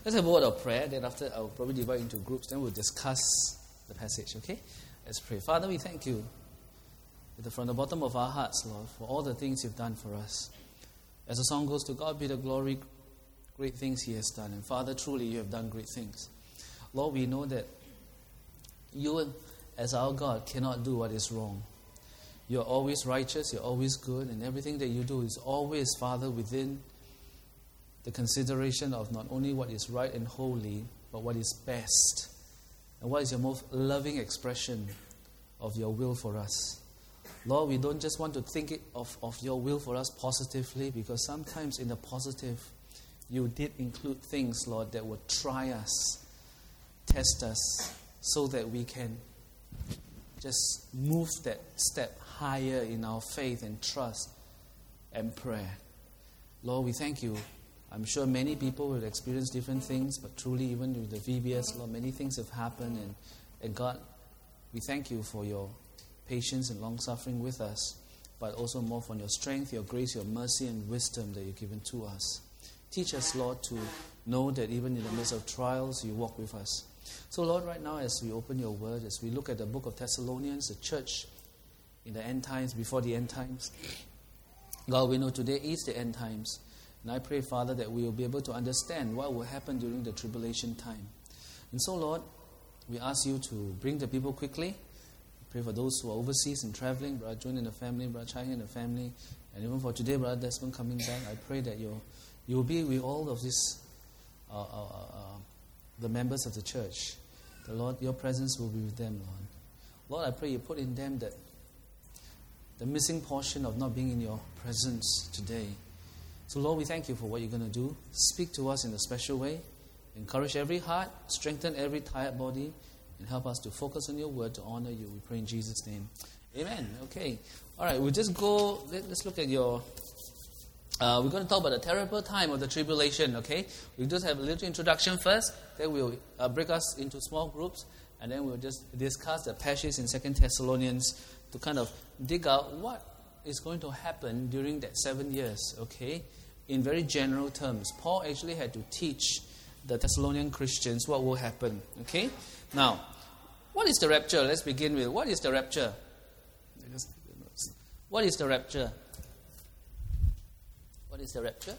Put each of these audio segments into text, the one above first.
Let's have a word of prayer. Then after, I'll probably divide into groups. Then we'll discuss the passage, okay? Let's pray. Father, we thank you from the bottom of our hearts, Lord, for all the things you've done for us. As the song goes, to God be the glory, great things he has done. And Father, truly you have done great things. Lord, we know that you, as our God, cannot do what is wrong. You're always righteous, you're always good, and everything that you do is always, Father, within the consideration of not only what is right and holy, but what is best. And what is your most loving expression of your will for us. Lord, we don't just want to think of your will for us positively, because sometimes in the positive, you did include things, Lord, that would try us, test us, so that we can just move that step higher in our faith and trust and prayer. Lord, we thank you. I'm sure many people will experience different things, but truly even with the VBS, Lord, many things have happened. And God, we thank you for your patience and long-suffering with us, but also more from your strength, your grace, your mercy, and wisdom that you've given to us. Teach us, Lord, to know that even in the midst of trials, you walk with us. So, Lord, right now, as we open your word, as we look at the book of Thessalonians, the church in the end times, before the end times, God, we know today is the end times. And I pray, Father, that we will be able to understand what will happen during the tribulation time. And so, Lord, we ask you to bring the people quickly. Pray for those who are overseas and traveling, Brother Jun and the family, Brother Chai and the family, and even for today, Brother Desmond coming back. I pray that you will be with all of this, the members of the church. The Lord, your presence will be with them, Lord. Lord, I pray you put in them that the missing portion of not being in your presence today. So, Lord, we thank you for what you're going to do. Speak to us in a special way. Encourage every heart, strengthen every tired body, and help us to focus on your word to honor you. We pray in Jesus' name. Amen. Okay. All right, we'll just go. Let's look at your... we're going to talk about the terrible time of the tribulation, okay? We'll just have a little introduction first. Then we'll break us into small groups. And then we'll just discuss the passage in 2 Thessalonians to kind of dig out what is going to happen during that 7 years, okay? In very general terms. Paul actually had to teach the Thessalonian Christians what will happen, okay? Now, what is the rapture? Let's begin with, what is the rapture? What is the rapture? What is the rapture?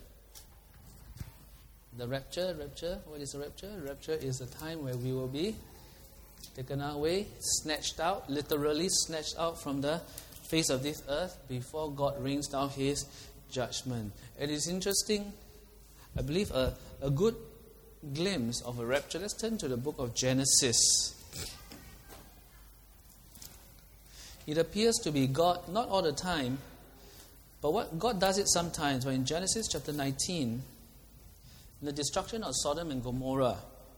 The rapture, what is the rapture? Rapture is a time where we will be taken away, snatched out, literally snatched out from the face of this earth before God rains down his judgment. It is interesting, I believe, a good glimpse of a rapture. Let's turn to the book of Genesis. It appears to be God, not all the time, but what God does it sometimes. But in Genesis chapter 19, the destruction of Sodom and Gomorrah,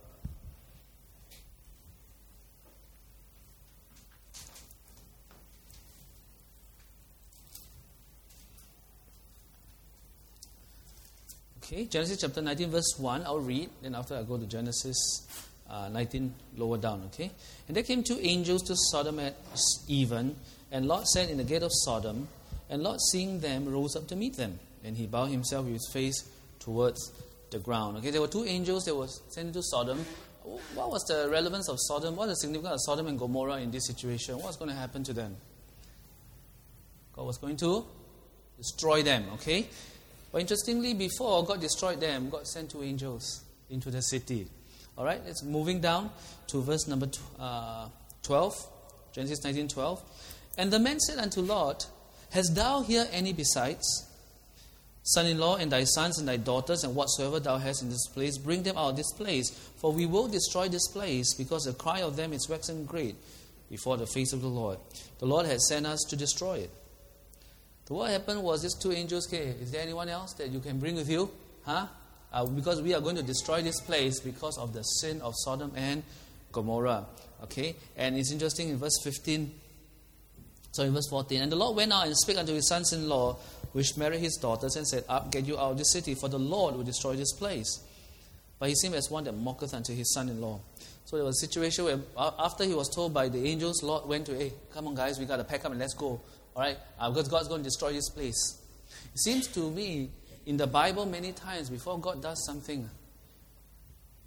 okay, Genesis chapter 19 verse 1, I'll read, then after I go to Genesis 19 lower down, okay? And there came two angels to Sodom at even, and Lot sat in the gate of Sodom, and Lot seeing them rose up to meet them, and he bowed himself with his face towards the ground. Okay, there were two angels that were sent into Sodom. What was the relevance of Sodom? What is the significance of Sodom and Gomorrah in this situation? What's going to happen to them? God was going to destroy them, okay? But interestingly, before God destroyed them, God sent two angels into the city. All right, let's moving down to verse number 12, Genesis 19:12. And the man said unto Lot, Hast thou here any besides, son-in-law, and thy sons and thy daughters, and whatsoever thou hast in this place, bring them out of this place, for we will destroy this place, because the cry of them is waxen great before the face of the Lord. The Lord has sent us to destroy it. So what happened was these two angels came. Is there anyone else that you can bring with you? Because we are going to destroy this place because of the sin of Sodom and Gomorrah. Okay? And it's interesting in verse 14. And the Lord went out and spake unto his sons-in-law, which married his daughters, and said, Up, get you out of this city, for the Lord will destroy this place. But he seemed as one that mocketh unto his son-in-law. So there was a situation where after he was told by the angels, Lot went to, Hey, come on guys, we got to pack up and let's go. All right, because God's going to destroy this place. It seems to me, in the Bible, many times, before God does something,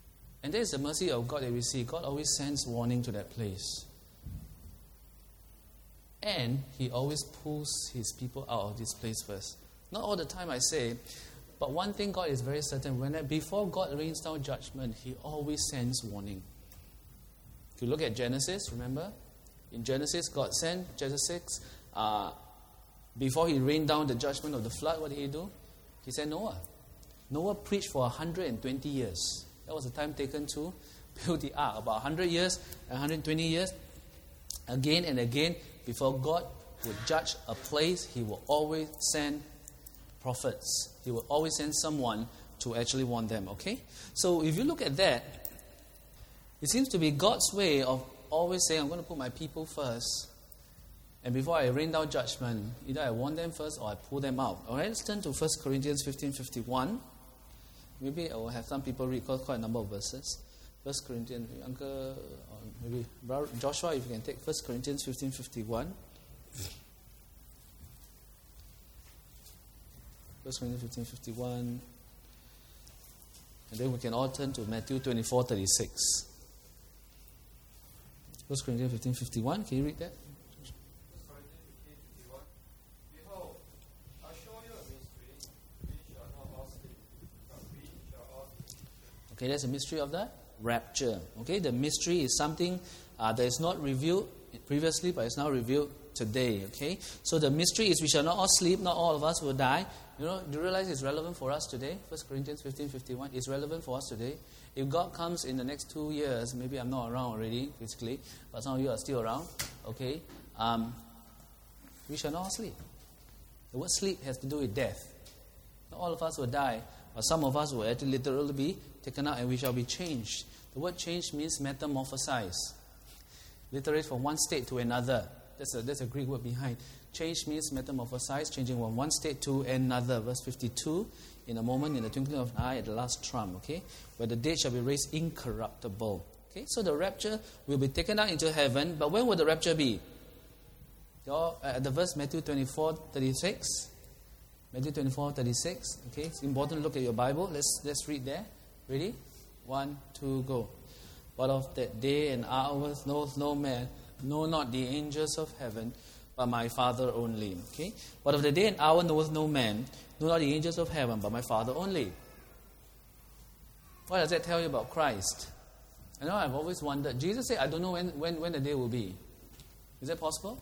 And that is the mercy of God that we see. God always sends warning to that place. And He always pulls His people out of this place first. Not all the time, I say, but one thing God is very certain. Before God rains down judgment, He always sends warning. If you look at Genesis, remember? In Genesis, God sent Genesis 6. Before He rained down the judgment of the flood, what did He do? He sent Noah. Noah preached for 120 years. That was the time taken to build the ark. About 100 years, 120 years. Again and again, before God would judge a place, He will always send prophets. He will always send someone to actually warn them, okay? So if you look at that, it seems to be God's way of always saying, I'm going to put my people first. And before I rain down judgment, either I warn them first or I pull them out. Alright, let's turn to 1 Corinthians 15:51. Maybe I will have some people read quite a number of verses. 1 Corinthians, Uncle, or maybe Brother Joshua, if you can take 1 Corinthians 15:51. 1 Corinthians 15:51. And then we can all turn to Matthew 24:36. 1 Corinthians 15:51. Can you read that? Okay, that's a mystery of the rapture. Okay, the mystery is something that is not revealed previously, but is now revealed today. Okay, so the mystery is we shall not all sleep, not all of us will die. You know, do you realize it's relevant for us today? 1 Corinthians 15:51 is relevant for us today. If God comes in the next 2 years, maybe I'm not around already, basically, but some of you are still around. Okay, we shall not all sleep. The word sleep has to do with death. Not all of us will die, but some of us will actually literally be taken out and we shall be changed. The word change means metamorphosize. Literally from one state to another. That's a Greek word behind. Change means metamorphosize, changing from one state to another. Verse 52, in a moment, in the twinkling of an eye, at the last trump, okay? Where the dead shall be raised incorruptible. Okay, so the rapture will be taken out into heaven, but when will the rapture be? The verse Matthew 24:36. Matthew 24:36. Okay, it's important to look at your Bible. Let's read there. Ready? 1, 2, go. But of that day and hour knoweth no man, no, not the angels of heaven, but my Father only. Okay? But of the day and hour knoweth no man, no, not the angels of heaven, but my Father only. What does that tell you about Christ? I know I've always wondered. Jesus said, I don't know when the day will be. Is that possible?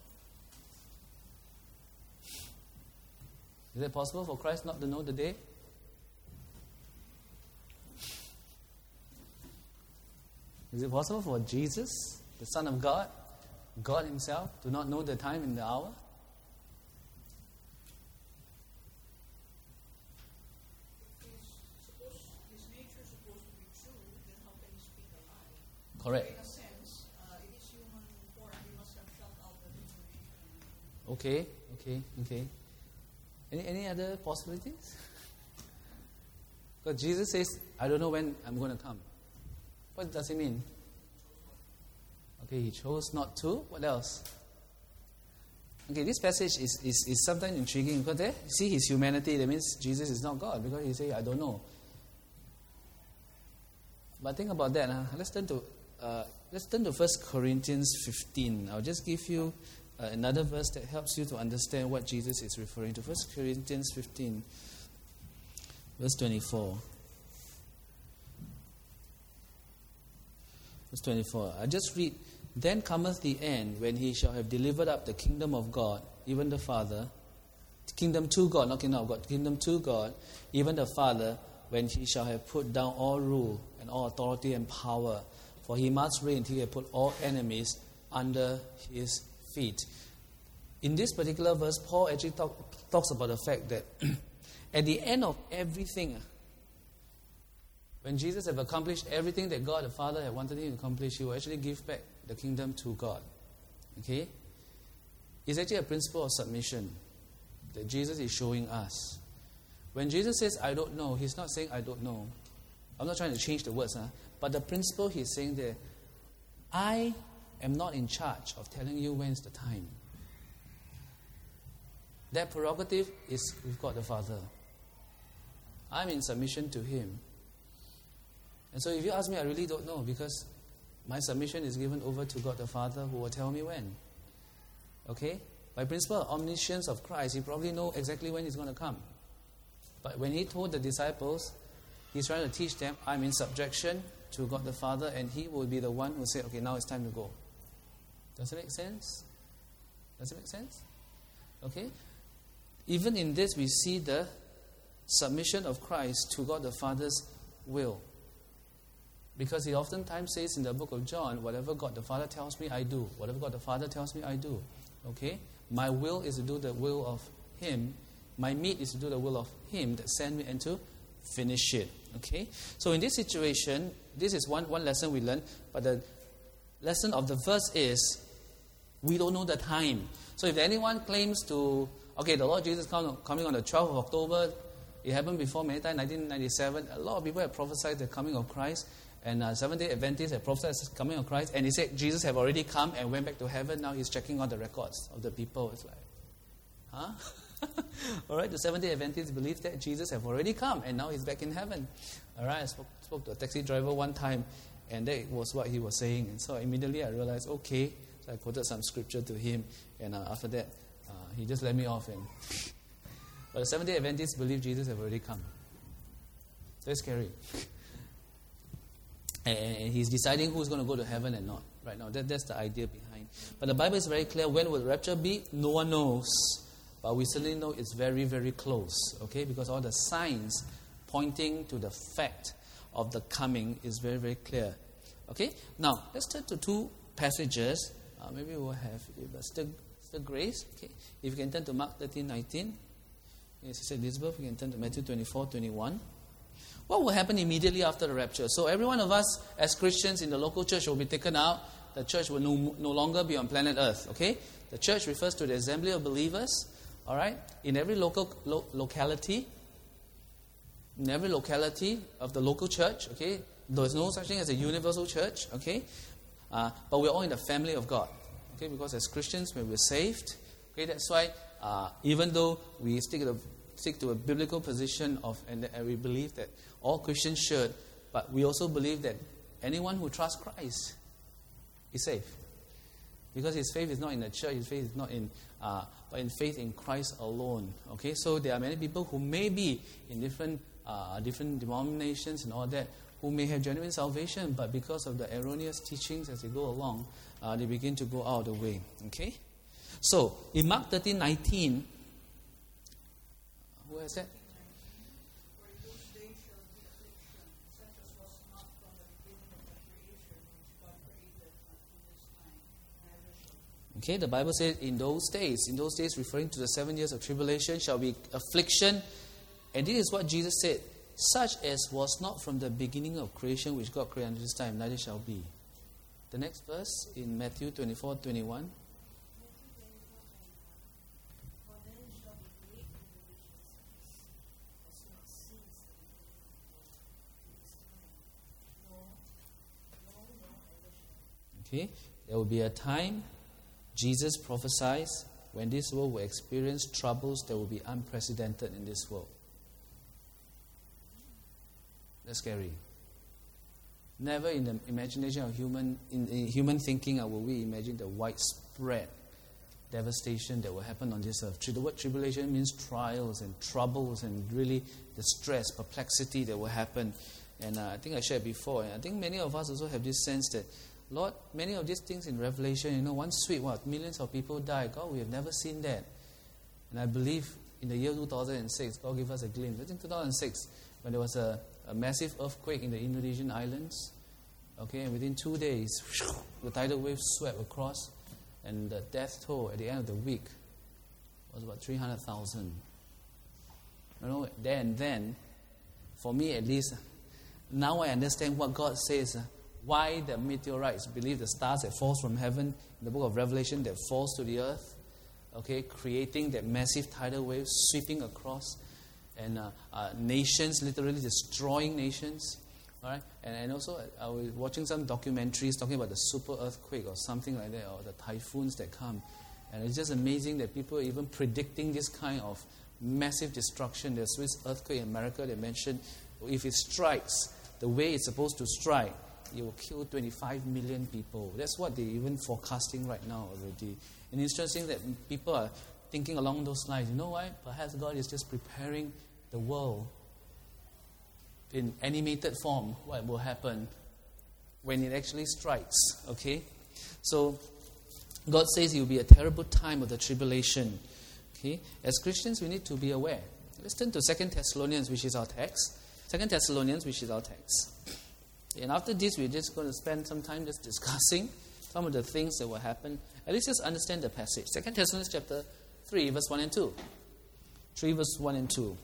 Is it possible for Christ not to know the day? Is it possible for Jesus, the Son of God, God Himself, to not know the time and the hour? His nature is supposed to be true, then how can He speak a lie? Correct. In a sense, in His human form, He must have shut out the information. Okay. Any other possibilities? Because Jesus says, I don't know when I'm going to come. What does it mean? Okay, He chose not to. What else? Okay, this passage is sometimes intriguing because there, you see His humanity. That means Jesus is not God because He says, I don't know. But think about that. Let's turn to 1 Corinthians 15. I'll just give you another verse that helps you to understand what Jesus is referring to. 1 Corinthians 15, verse 24. Verse 24. I just read, Then cometh the end, when He shall have delivered up the kingdom of God, even the Father, kingdom to God, not kingdom of God, kingdom to God, even the Father, when He shall have put down all rule and all authority and power. For He must reign till He have put all enemies under His feet. In this particular verse, Paul actually talks about the fact that at the end of everything, when Jesus have accomplished everything that God the Father had wanted Him to accomplish, He will actually give back the kingdom to God. Okay? It's actually a principle of submission that Jesus is showing us. When Jesus says, I don't know, He's not saying, I don't know. I'm not trying to change the words, but the principle He's saying there, I am not in charge of telling you when's the time. That prerogative is with God the Father. I'm in submission to Him. And so if you ask me, I really don't know, because my submission is given over to God the Father, who will tell me when. Okay? By principle of omniscience of Christ, He probably knows exactly when He's going to come. But when He told the disciples, He's trying to teach them, I'm in subjection to God the Father, and He will be the one who will say, okay, now it's time to go. Does it make sense? Does it make sense? Okay? Even in this, we see the submission of Christ to God the Father's will. Because He oftentimes says in the book of John, whatever God the Father tells me, I do. Whatever God the Father tells me, I do. Okay? My will is to do the will of Him. My meat is to do the will of Him that sent me and to finish it. Okay? So in this situation, this is one lesson we learn. But the lesson of the verse is, we don't know the time. So if anyone claims to, okay, the Lord Jesus coming on the 12th of October, it happened before many times, 1997. A lot of people have prophesied the coming of Christ. And Seventh-day Adventists have prophesied the coming of Christ. And he said Jesus have already come and went back to heaven. Now he's checking on the records of the people. It's like, huh? All right, the Seventh-day Adventists believe that Jesus have already come and now he's back in heaven. All right, I spoke to a taxi driver one time, and that was what he was saying. And so immediately I realized, okay. So I quoted some scripture to him, and after that, he just let me off. But the Seventh-day Adventists believe Jesus have already come. Very scary. And he's deciding who's going to go to heaven and not. Right now, that's the idea behind. But the Bible is very clear. When will the rapture be? No one knows. But we certainly know it's very, very close. Okay? Because all the signs pointing to the fact of the coming is very, very clear. Okay? Now, let's turn to two passages. Maybe we'll have Sister Grace. Okay? If you can turn to Mark 13:19. Sister Elizabeth, you can turn to Matthew 24:21. What will happen immediately after the rapture? So every one of us as Christians in the local church will be taken out. The church will no longer be on planet Earth. Okay? The church refers to the assembly of believers. All right? In every locality, in every locality of the local church. Okay? There's no such thing as a universal church. Okay? But we're all in the family of God. Okay? Because as Christians, when we're saved, okay, that's why even though we stick to a biblical position and we believe that all Christians should, but we also believe that anyone who trusts Christ is safe. Because his faith is not in the church, his faith is not in, but in faith in Christ alone. Okay, so there are many people who may be in different denominations and all that, who may have genuine salvation, but because of the erroneous teachings as they go along, they begin to go out of the way. Okay, so in Mark 13:19. Who has that? For in those days shall be affliction, such as was not from the beginning of the creation which God created unto this time, neither shall be. Okay, the Bible says in those days referring to the 7 years of tribulation shall be affliction. And this is what Jesus said, such as was not from the beginning of creation which God created unto this time, neither shall be. The next verse in Matthew 24:21. Okay, there will be a time, Jesus prophesies, when this world will experience troubles that will be unprecedented in this world. That's scary. Never in the imagination of human thinking will we imagine the widespread devastation that will happen on this earth. The word tribulation means trials and troubles and really the stress, perplexity that will happen. And I think I shared before, and I think many of us also have this sense that, Lord, many of these things in Revelation, one sweep, millions of people die. God, we have never seen that. And I believe in the year 2006, God gave us a glimpse. I think 2006, when there was a massive earthquake in the Indonesian islands. Okay, and within 2 days, the tidal wave swept across, and the death toll at the end of the week was about 300,000. Then, for me at least, now I understand what God says. Why the meteorites, believe the stars that falls from heaven in the book of Revelation that falls to the earth, okay, creating that massive tidal wave sweeping across, and nations, literally destroying nations. All right, and also I was watching some documentaries talking about the super earthquake or something like that, or the typhoons that come, and it's just amazing that people are even predicting this kind of massive destruction. There's this earthquake in America they mentioned, if it strikes, the way it's supposed to strike, it will kill 25 million people. That's what they're even forecasting right now already. And it's interesting that people are thinking along those lines. You know why? Perhaps God is just preparing the world in animated form, what will happen when it actually strikes. Okay? So, God says it will be a terrible time of the tribulation. Okay? As Christians, we need to be aware. Let's turn to 2 Thessalonians, which is our text. 2 Thessalonians, which is our text. And after this, we're just going to spend some time just discussing some of the things that will happen. At least just understand the passage. 2 Thessalonians chapter 3, verse 1 and 2. 3, verse 1 and 2.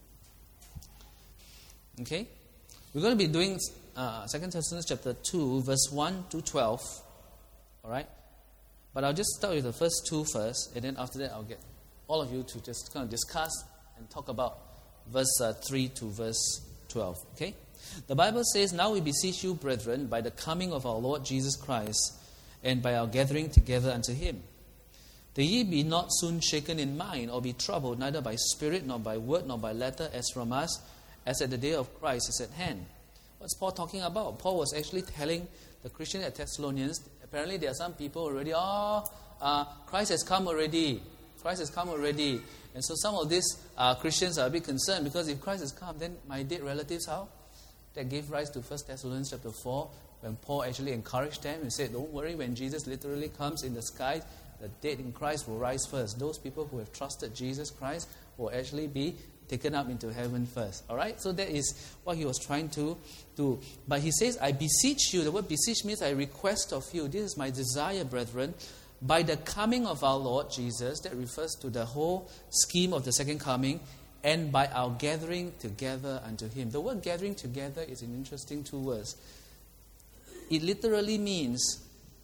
Okay? We're going to be doing 2 Thessalonians chapter 2, verse 1 to 12. Alright? But I'll just start with the first two first, and then after that I'll get all of you to just kind of discuss and talk about verse 3 to verse 12. Okay? The Bible says, "Now we beseech you, brethren, by the coming of our Lord Jesus Christ, and by our gathering together unto him, that ye be not soon shaken in mind, or be troubled, neither by spirit, nor by word, nor by letter, as from us, as at the day of Christ is at hand." What's Paul talking about? Paul was actually telling the Christians at Thessalonians, apparently there are some people already, Christ has come already. Christ has come already. And so some of these Christians are a bit concerned, because if Christ has come, then my dead relatives, how? That gave rise to 1 Thessalonians chapter 4, when Paul actually encouraged them and said, don't worry, when Jesus literally comes in the sky, the dead in Christ will rise first. Those people who have trusted Jesus Christ will actually be taken up into heaven first. Alright? So that is what he was trying to do. But he says, I beseech you. The word beseech means I request of you. This is my desire, brethren, by the coming of our Lord Jesus. That refers to the whole scheme of the second coming. And by our gathering together unto him. The word gathering together is an interesting two words. It literally means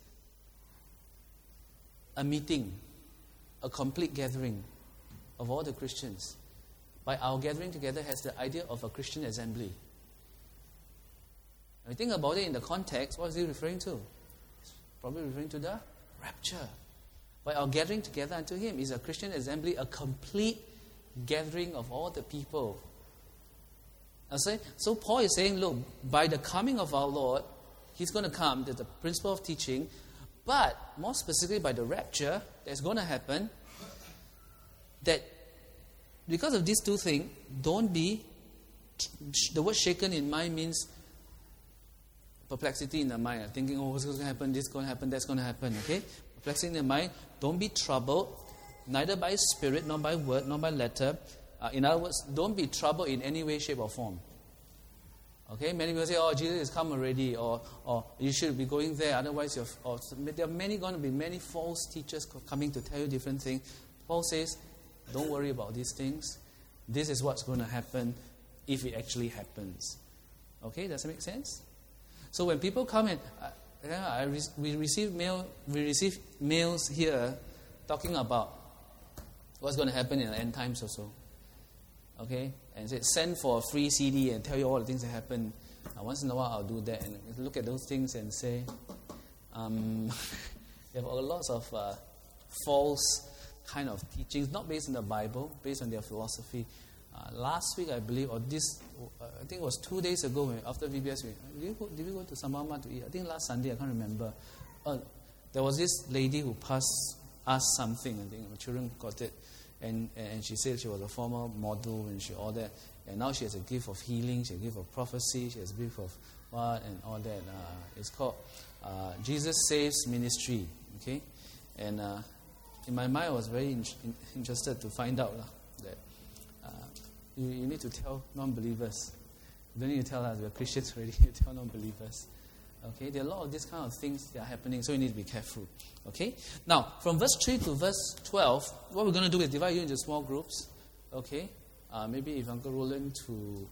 a meeting, a complete gathering of all the Christians. By our gathering together has the idea of a Christian assembly. When you think about it in the context, what is he referring to? It's probably referring to the rapture. By our gathering together unto him is a Christian assembly, a complete gathering of all the people. So Paul is saying, look, by the coming of our Lord, he's going to come, there's the principle of teaching, but more specifically by the rapture that's going to happen, that because of these two things, don't be, the word shaken in mind means perplexity in the mind, thinking, oh, what's going to happen, this is going to happen, that's going to happen, okay? Perplexity in the mind, don't be troubled, neither by spirit, nor by word, nor by letter. In other words, don't be troubled in any way, shape, or form. Okay? Many people say, oh, Jesus has come already, or you should be going there, otherwise there are going to be many false teachers coming to tell you different things. Paul says, don't worry about these things. This is what's going to happen if it actually happens. Okay? Does that make sense? So when people come and we receive mails here talking about what's going to happen in the end times or so. Okay? And say, send for a free CD and tell you all the things that happen. Once in a while I'll do that and look at those things and say, there are lots of false kind of teachings, not based on the Bible, based on their philosophy. Last week, I believe, or I think it was 2 days ago after VBS, did we go to Samama to eat? I think last Sunday, I can't remember. There was this lady who asked something, I think, my children got it, and she said she was a former model and all that, and now she has a gift of healing, she has a gift of prophecy, she has a gift of what and all that. It's called Jesus Saves Ministry, okay? And in my mind, I was very interested to find out that you need to tell non-believers. You don't need to tell us, we're Christians already, you tell non-believers. Okay, there are a lot of these kind of things that are happening, so you need to be careful. Okay, now from verse 3 to verse 12, what we're going to do is divide you into small groups. Okay, maybe if Uncle Roland to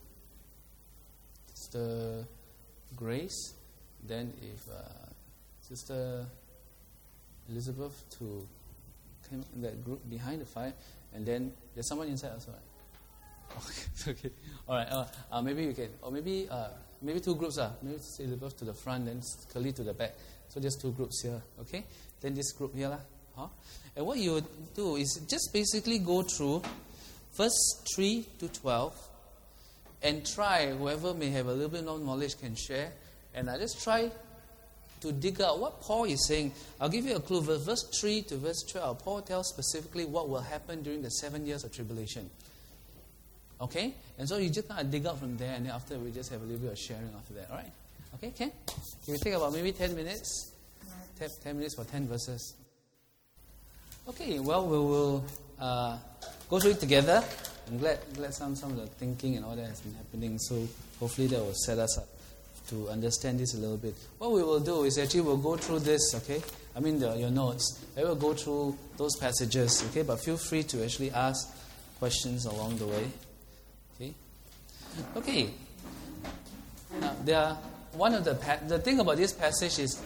Sister Grace, then if Sister Elizabeth to come in that group behind the fire, and then there's someone inside as well. Okay, all right. Maybe you can, or maybe two groups. Maybe Elizabeth to the front, then Curly to the back. So there's two groups here. Okay, then this group here, And what you would do is just basically go through verse 3 to 12, and try, whoever may have a little bit more knowledge can share, and I just try to dig out what Paul is saying. I'll give you a clue. Verse 3 to verse 12, Paul tells specifically what will happen during the 7 years of tribulation. Okay? And so you just kind of dig out from there, and then after we just have a little bit of sharing after that. Alright? Okay, Ken? It will take about maybe 10 minutes. 10 minutes for 10 verses. Okay, well, we will go through it together. I'm glad some of the thinking and all that has been happening. So hopefully that will set us up to understand this a little bit. What we will do is actually we'll go through this, okay? I mean your notes. I will go through those passages, okay? But feel free to actually ask questions along the way. Okay? Okay. Now, the thing about this passage is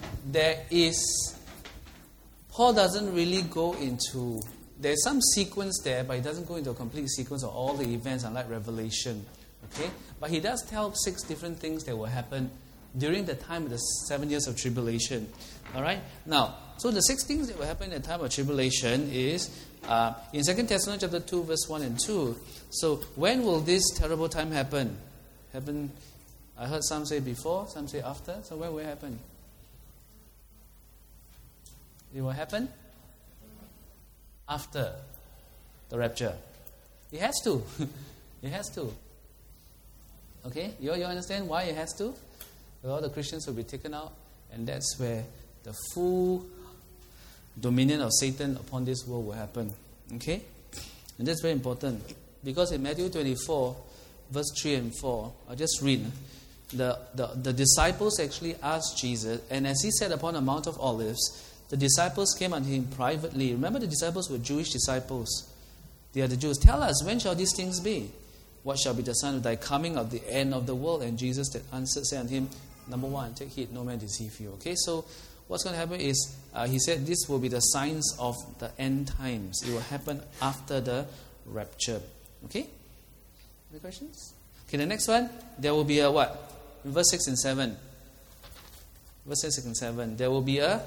Paul doesn't really go into, there's some sequence there, but he doesn't go into a complete sequence of all the events unlike Revelation. Okay? But he does tell 6 different things that will happen during the time of the 7 years of tribulation. Alright? Now, so the 6 things that will happen in the time of tribulation is in 2 Thessalonians chapter 2, verse 1 and 2. So when will this terrible time happen? I heard some say before, some say after. So when will it happen? It will happen after the rapture. It has to. It has to. Okay? You understand why it has to? Well, all the Christians will be taken out, and that's where the full dominion of Satan upon this world will happen. Okay? And that's very important. Because in Matthew 24, verse 3 and 4, I'll just read. The disciples actually asked Jesus, and as he sat upon the Mount of Olives, the disciples came unto him privately. Remember, the disciples were Jewish disciples. They are the Jews. Tell us, when shall these things be? What shall be the sign of thy coming, of the end of the world? And Jesus that answered said unto him, number 1, take heed, no man deceive you. Okay, so what's going to happen is, he said this will be the signs of the end times. It will happen after the rapture. Okay? Any questions? Okay, the next one, there will be a what? In verse 6 and 7. Verse 6 and 7. There will be a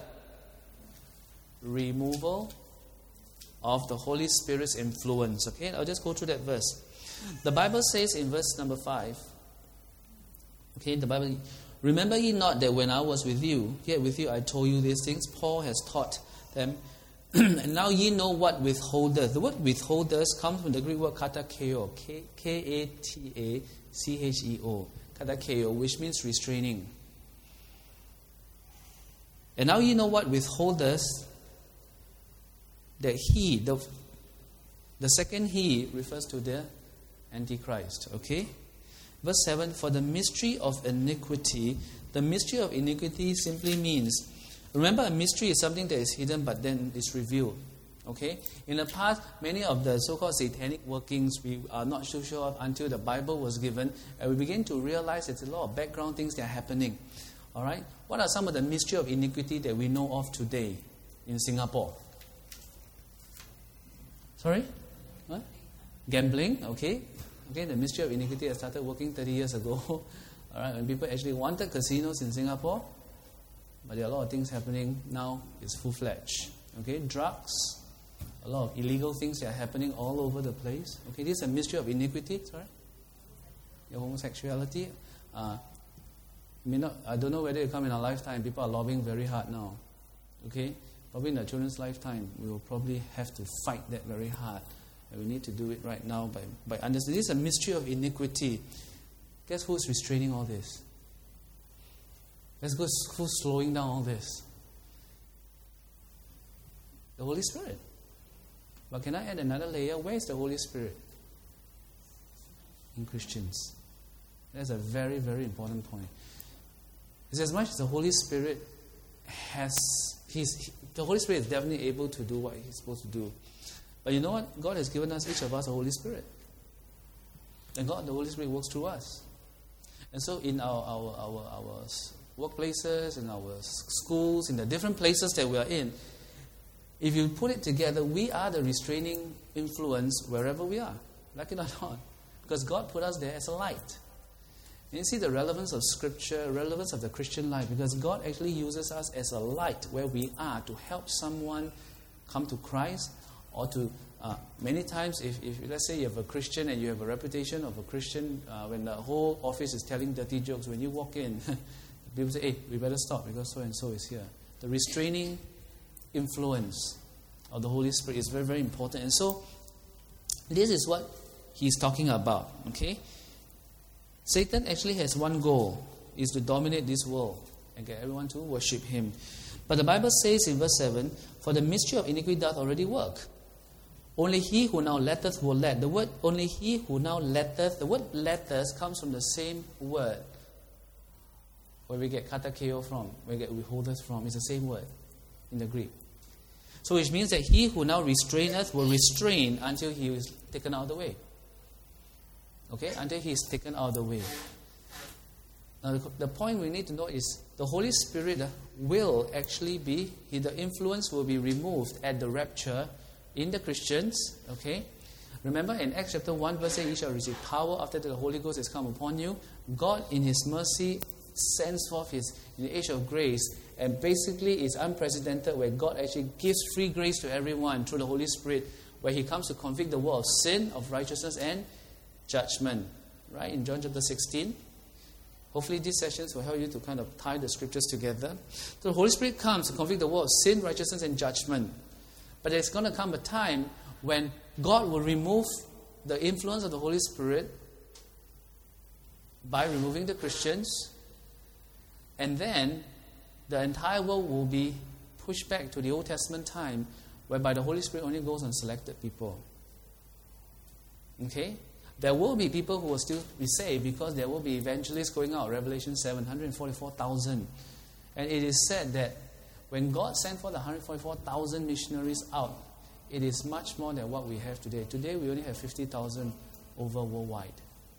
removal of the Holy Spirit's influence. Okay, I'll just go through that verse. The Bible says in verse number 5, okay, the Bible, remember ye not that when I was with you, yet with you I told you these things. Paul has taught them. And now ye know what withholdeth. The word withholdeth comes from the Greek word katakeo, K-A-T-A-C-H-E-O, katakeo, which means restraining. And now ye know what withholdeth, that he, the second he refers to the Antichrist. Okay? Verse 7, for the mystery of iniquity. The mystery of iniquity simply means, remember, a mystery is something that is hidden but then is revealed. Okay? In the past, many of the so-called satanic workings we are not so sure of until the Bible was given, and we begin to realize there's a lot of background things that are happening. Alright? What are some of the mystery of iniquity that we know of today in Singapore? Sorry? What? Gambling, okay. Okay, the mystery of iniquity has started working 30 years ago. Alright, when people actually wanted casinos in Singapore, but there are a lot of things happening now, it's full-fledged. Okay, drugs, a lot of illegal things that are happening all over the place. Okay, this is a mystery of iniquity, sorry. Your homosexuality. I don't know whether it will come in our lifetime. People are lobbying very hard now. Okay? Probably in our children's lifetime, we will probably have to fight that very hard. And we need to do it right now by understanding. This is a mystery of iniquity. Guess who's restraining all this? Let's go. Who's slowing down all this? The Holy Spirit. But can I add another layer? Where is the Holy Spirit? In Christians. That's a very, very important point. It's as much as the Holy Spirit the Holy Spirit is definitely able to do what He's supposed to do. But you know what? God has given us, each of us, a Holy Spirit. And the Holy Spirit works through us. And so in our workplaces, in our schools, in the different places that we are in, if you put it together, we are the restraining influence wherever we are. Like it or not. Because God put us there as a light. And you see the relevance of Scripture, relevance of the Christian life, because God actually uses us as a light where we are to help someone come to Christ or to Many times, if let's say you have a Christian and you have a reputation of a Christian, when the whole office is telling dirty jokes, when you walk in, people say, hey, we better stop because so-and-so is here. The restraining influence of the Holy Spirit is very, very important. And so, this is what he's talking about, okay? Satan actually has one goal, is to dominate this world and get everyone to worship him. But the Bible says in verse 7, for the mystery of iniquity doth already work. Only he who now letteth will let. The word only he who now letteth, the word letteth comes from the same word where we get katakeo from, where we get withholdeth from. It's the same word in the Greek. So which means that he who now restraineth will restrain until he is taken out of the way. Okay? Until he is taken out of the way. Now the point we need to know is the Holy Spirit will actually be, the influence will be removed at the rapture in the Christians, okay? Remember in Acts chapter 1 verse 8, you shall receive power after the Holy Ghost has come upon you. God in His mercy sends forth in the age of grace, and basically it's unprecedented where God actually gives free grace to everyone through the Holy Spirit, where He comes to convict the world of sin, of righteousness and judgment. Right? In John chapter 16. Hopefully these sessions will help you to kind of tie the scriptures together. So the Holy Spirit comes to convict the world of sin, righteousness and judgment. But there's going to come a time when God will remove the influence of the Holy Spirit by removing the Christians, and then the entire world will be pushed back to the Old Testament time, whereby the Holy Spirit only goes on selected people. Okay? There will be people who will still be saved because there will be evangelists going out. Revelation 7, 144,000. And it is said that when God sent for the 144,000 missionaries out, it is much more than what we have today. Today we only have 50,000 over worldwide.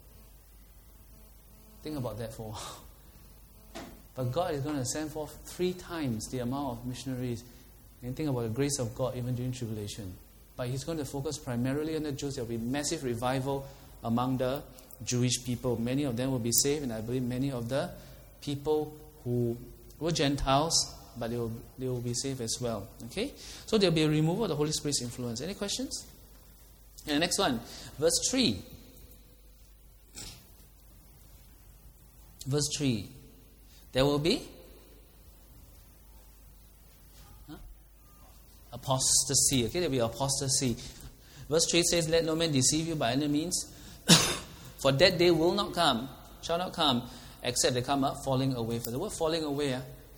Think about that for a while. But God is going to send forth 3 times the amount of missionaries. And think about the grace of God even during tribulation. But He's going to focus primarily on the Jews. There will be massive revival among the Jewish people. Many of them will be saved, and I believe many of the people who were Gentiles, but they will be saved as well. Okay? So there will be a removal of the Holy Spirit's influence. Any questions? And the next one, verse 3. Verse 3. There will be apostasy. Okay, there will be apostasy. Verse 3 says, let no man deceive you by any means, for that day will not come, shall not come, except they come up falling away. For the word falling away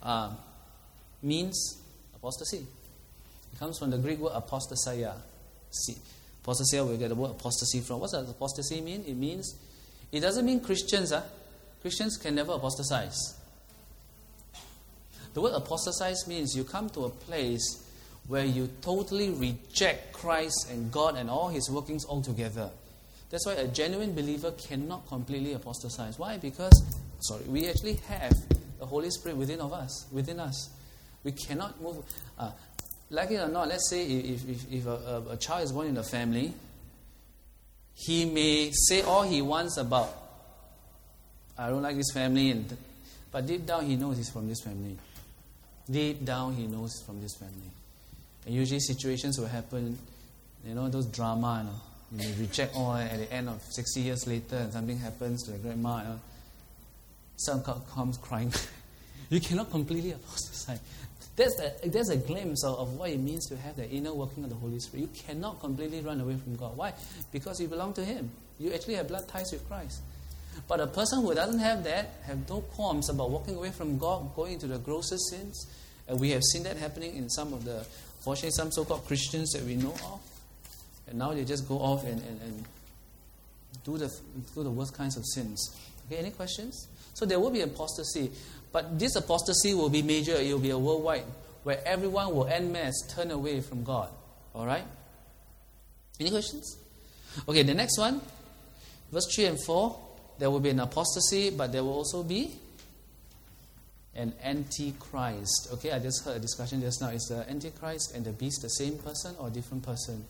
means apostasy. It comes from the Greek word apostasia. Apostasia, we get the word apostasy from. What does apostasy mean? It means, it doesn't mean Christians. Christians can never apostatize. The word apostatize means you come to a place where you totally reject Christ and God and all His workings altogether. That's why a genuine believer cannot completely apostatize. Why? Because, we actually have the Holy Spirit within us. We cannot move. Like it or not, let's say if a child is born in a family, he may say all he wants about, I don't like this family, but deep down he knows he's from this family. Deep down he knows he's from this family. And usually situations will happen, those drama, you reject all, at the end of 60 years later, and something happens to the grandma, son comes crying. You cannot completely apostatize. There's a glimpse of what it means to have the inner working of the Holy Spirit. You cannot completely run away from God. Why? Because you belong to Him. You actually have blood ties with Christ. But a person who doesn't have that, have no qualms about walking away from God, going into the grossest sins, and we have seen that happening in unfortunately, some so-called Christians that we know of. And now they just go off and do the worst kinds of sins. Okay, any questions? So there will be apostasy. But this apostasy will be major. It will be a worldwide, where everyone will en masse turn away from God. Alright? Any questions? Okay, the next one. Verse 3 and 4. There will be an apostasy, but there will also be an antichrist. Okay, I just heard a discussion just now. Is the antichrist and the beast the same person or different person?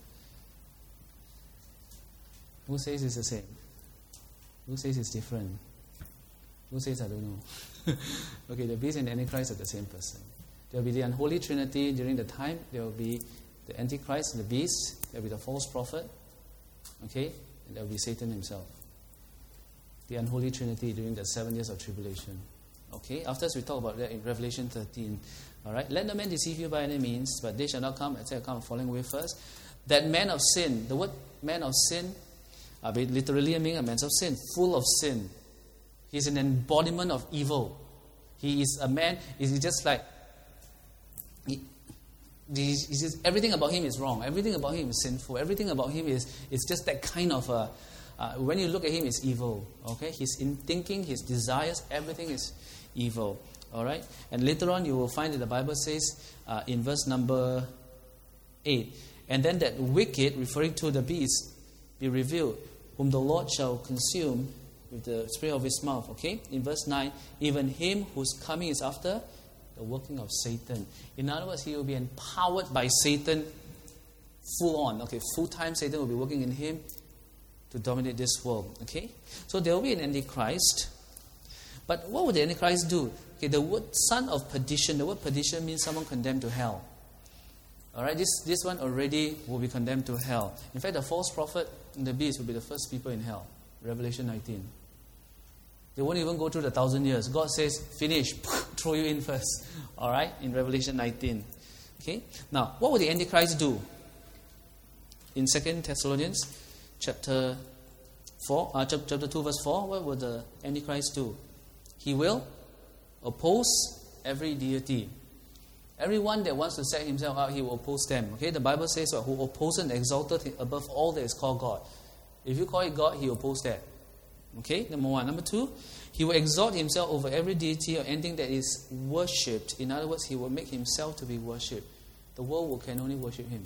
Who says it's the same? Who says it's different? Who says I don't know? Okay, the beast and the antichrist are the same person. There will be the unholy trinity during the time. There will be the Antichrist, the beast, there will be the false prophet, okay, and there will be Satan himself. The unholy trinity during the 7 years of tribulation. Okay, after we talk about that in Revelation 13. All right, let no man deceive you by any means, but they shall not come except come falling away first. That man of sin, the word man of sin, literally meaning a man of sin, full of sin. He's an embodiment of evil. He is a man, he's just like, everything about him is wrong. Everything about him is sinful. Everything about him is just that kind of when you look at him, it's evil. Okay, his in thinking, his desires, everything is evil. All right, and later on you will find that the Bible says in verse number 8, and then that wicked, referring to the beast, be revealed, whom the Lord shall consume with the spray of his mouth. Okay, in verse 9, even him whose coming is after the working of Satan. In other words, he will be empowered by Satan full on. Okay, full time Satan will be working in him to dominate this world. Okay, so there will be an Antichrist. But what would the Antichrist do? Okay, the word son of perdition. The word perdition means someone condemned to hell. All right, this one already will be condemned to hell. In fact, the false prophet and the beast will be the first people in hell. Revelation 19. They won't even go through the 1,000 years. God says, finish, throw you in first. All right, in Revelation 19. Okay, now what will the Antichrist do? In 2 Thessalonians chapter 4, chapter 2, verse 4, what will the Antichrist do? He will oppose every deity. Everyone that wants to set himself out, he will oppose them. Okay, the Bible says, who opposes and exalted above all that is called God. If you call it God, he opposes that. Okay, number one. Number two, he will exalt himself over every deity or anything that is worshipped. In other words, he will make himself to be worshipped. The world can only worship him.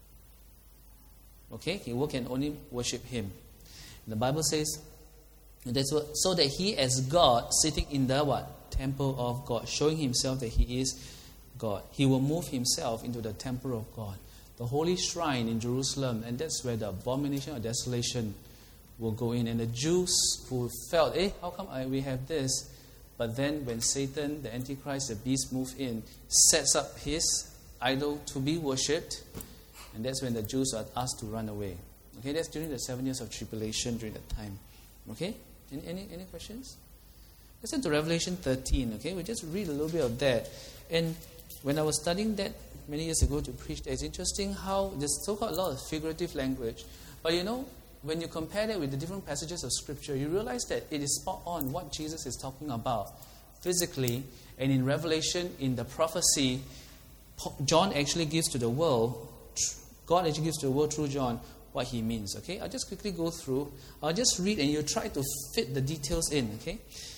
Okay, the world can only worship him. The Bible says, so that he as God, sitting in the what? Temple of God, showing himself that he is God. He will move himself into the temple of God, the holy shrine in Jerusalem, and that's where the abomination of desolation will go in. And the Jews who felt, how come we have this? But then when Satan, the Antichrist, the beast move in, sets up his idol to be worshipped, and that's when the Jews are asked to run away. Okay, that's during the 7 years of tribulation during that time. Okay, any questions? Let's turn to Revelation 13. Okay, we just read a little bit of that. And when I was studying that many years ago to preach, it's interesting how there's so-called a lot of figurative language. But you know, when you compare that with the different passages of Scripture, you realize that it is spot on what Jesus is talking about physically. And in Revelation, in the prophecy, John actually gives to the world, God actually gives to the world through John what he means. Okay, I'll just quickly go through. I'll just read and you try to fit the details in. Okay,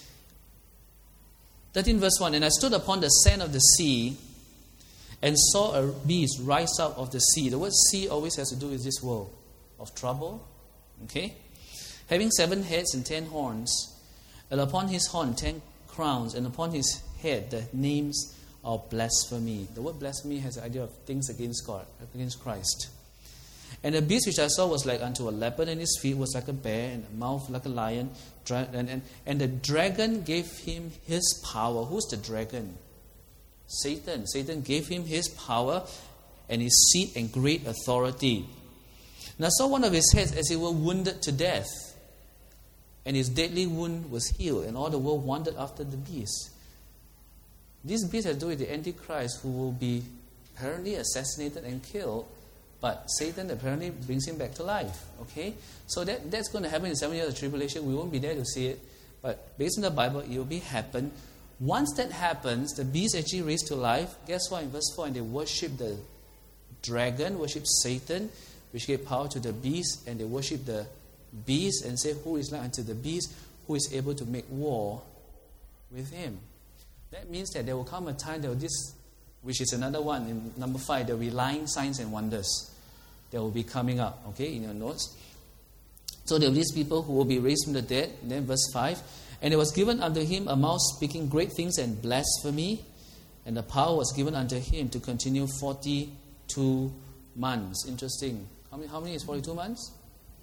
13 verse 1. And I stood upon the sand of the sea and saw a beast rise up of the sea. The word sea always has to do with this world of trouble. Okay, having 7 heads and 10 horns, and upon his horn 10 crowns, and upon his head the names of blasphemy. The word blasphemy has the idea of things against God, against Christ. And the beast which I saw was like unto a leopard, and his feet was like a bear, and a mouth like a lion. And the dragon gave him his power. Who's the dragon? Satan. Satan gave him his power and his seat and great authority. And I saw one of his heads as he were wounded to death, and his deadly wound was healed, and all the world wondered after the beast. This beast has to do with the Antichrist, who will be apparently assassinated and killed, but Satan apparently brings him back to life. Okay? So that's going to happen in 7 years of tribulation. We won't be there to see it, but based on the Bible, it will be happen. Once that happens, the beast actually raised to life. Guess what? In verse 4, and they worship the dragon, worship Satan, which gave power to the beast, and they worship the beast and say, who is like unto the beast, who is able to make war with him. That means that there will come a time, there will this, which is another one, in number 5, there will be lying signs and wonders that will be coming up, okay, in your notes. So there will be these people who will be raised from the dead. And then verse 5, and it was given unto him a mouth speaking great things and blasphemy, and the power was given unto him to continue 42 months. Interesting. How many is 42 months?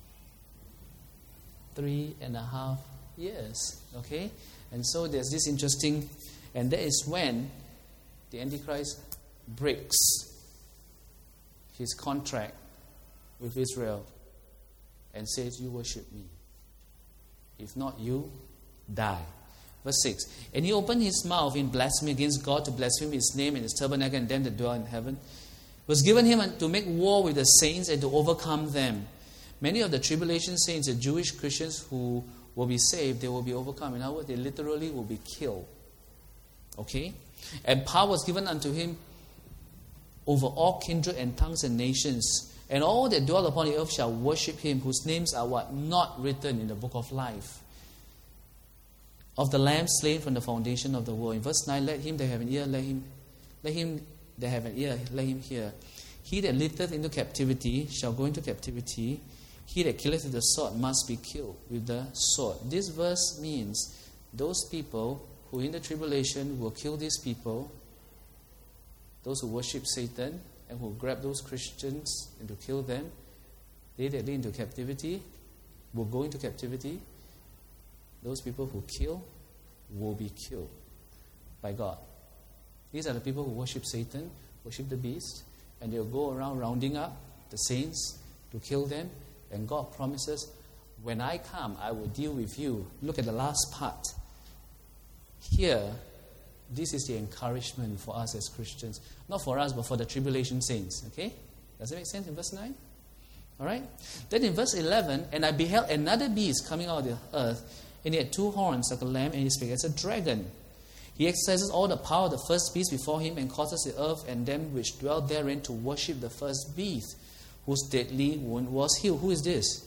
3.5 years. Okay? And so there's this interesting, and that is when the Antichrist breaks his contract with Israel and says, you worship me. If not, you die. Verse 6. And he opened his mouth in blasphemy against God, to blaspheme his name and his tabernacle and them that dwell in heaven. It was given him to make war with the saints and to overcome them. Many of the tribulation saints, the Jewish Christians who will be saved, they will be overcome. In other words, they literally will be killed. Okay? And power was given unto him over all kindred and tongues and nations. And all that dwell upon the earth shall worship him, whose names are what? Not written in the book of life of the Lamb slain from the foundation of the world. In verse 9, let him that have an ear, let him that have an ear, let him hear. He that lifteth into captivity shall go into captivity. He that killeth with the sword must be killed with the sword. This verse means those people who in the tribulation will kill these people, those who worship Satan and who grab those Christians and to kill them, they that lead into captivity will go into captivity. Those people who kill will be killed by God. These are the people who worship Satan, worship the beast, and they'll go around rounding up the saints to kill them. And God promises, when I come, I will deal with you. Look at the last part. Here, this is the encouragement for us as Christians. Not for us, but for the tribulation saints. Okay? Does it make sense in verse 9? Alright? Then in verse 11, and I beheld another beast coming out of the earth, and he had two horns like a lamb, and he spake as a dragon. He exercises all the power of the first beast before him, and causes the earth and them which dwell therein to worship the first beast, whose deadly wound was healed. Who is this?